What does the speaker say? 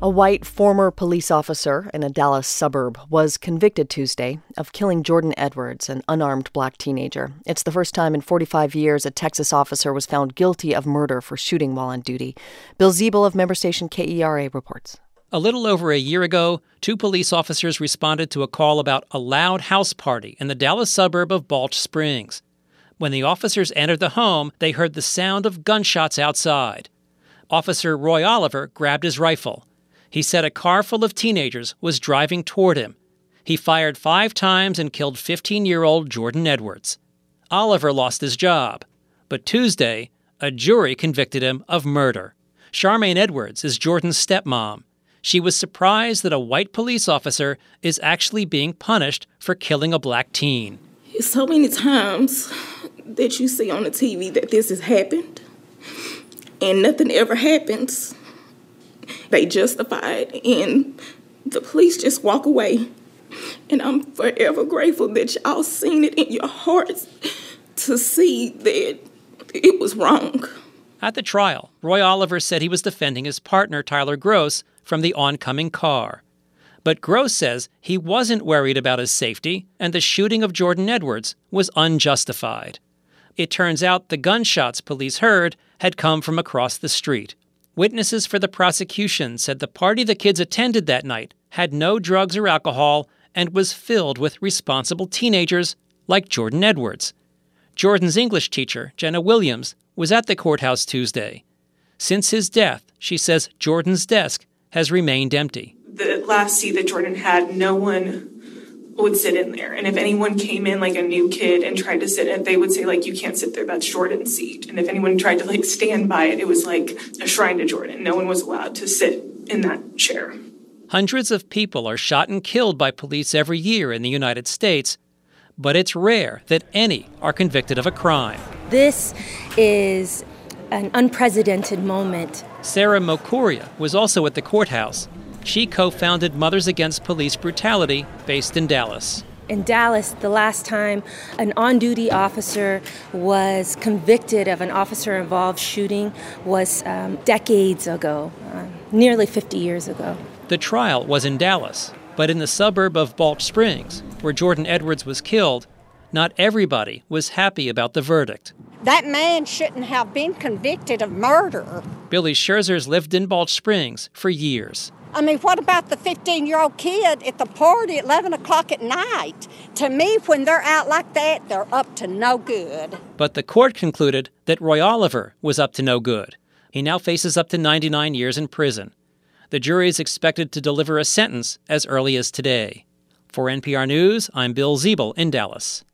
A white former police officer in a Dallas suburb was convicted Tuesday of killing Jordan Edwards, an unarmed black teenager. It's the first time in 45 years a Texas officer was found guilty of murder for shooting while on duty. Bill Ziebel of member station KERA reports. A little over a year ago, 2 police officers responded to a call about a loud house party in the Dallas suburb of Balch Springs. When the officers entered the home, they heard the sound of gunshots outside. Officer Roy Oliver grabbed his rifle. He said a car full of teenagers was driving toward him. He fired 5 times and killed 15-year-old Jordan Edwards. Oliver lost his job. But Tuesday, a jury convicted him of murder. Charmaine Edwards is Jordan's stepmom. She was surprised that a white police officer is actually being punished for killing a black teen. So many times that you see on the TV that this has happened, and nothing ever happens. They justify it, and the police just walk away. And I'm forever grateful that y'all seen it in your hearts to see that it was wrong. At the trial, Roy Oliver said he was defending his partner, Tyler Gross, from the oncoming car. But Gross says he wasn't worried about his safety, and the shooting of Jordan Edwards was unjustified. It turns out the gunshots police heard had come from across the street. Witnesses for the prosecution said the party the kids attended that night had no drugs or alcohol and was filled with responsible teenagers like Jordan Edwards. Jordan's English teacher, Jenna Williams, was at the courthouse Tuesday. Since his death, she says Jordan's desk has remained empty. The last seat that Jordan had, no one would sit in there. And if anyone came in, like a new kid, and tried to sit in it, they would say, like, you can't sit there, that's Jordan's seat. And if anyone tried to, like, stand by it, it was like a shrine to Jordan. No one was allowed to sit in that chair. Hundreds of people are shot and killed by police every year in the United States, but it's rare that any are convicted of a crime. This is an unprecedented moment. Sarah Mokuria was also at the courthouse. She co-founded Mothers Against Police Brutality, based in Dallas. In Dallas, the last time an on-duty officer was convicted of an officer-involved shooting was decades ago, nearly 50 years ago. The trial was in Dallas, but in the suburb of Balch Springs, where Jordan Edwards was killed, not everybody was happy about the verdict. That man shouldn't have been convicted of murder. Billy Scherzers lived in Balch Springs for years. I mean, what about the 15-year-old kid at the party at 11 o'clock at night? To me, when they're out like that, they're up to no good. But the court concluded that Roy Oliver was up to no good. He now faces up to 99 years in prison. The jury is expected to deliver a sentence as early as today. For NPR News, I'm Bill Ziebel in Dallas.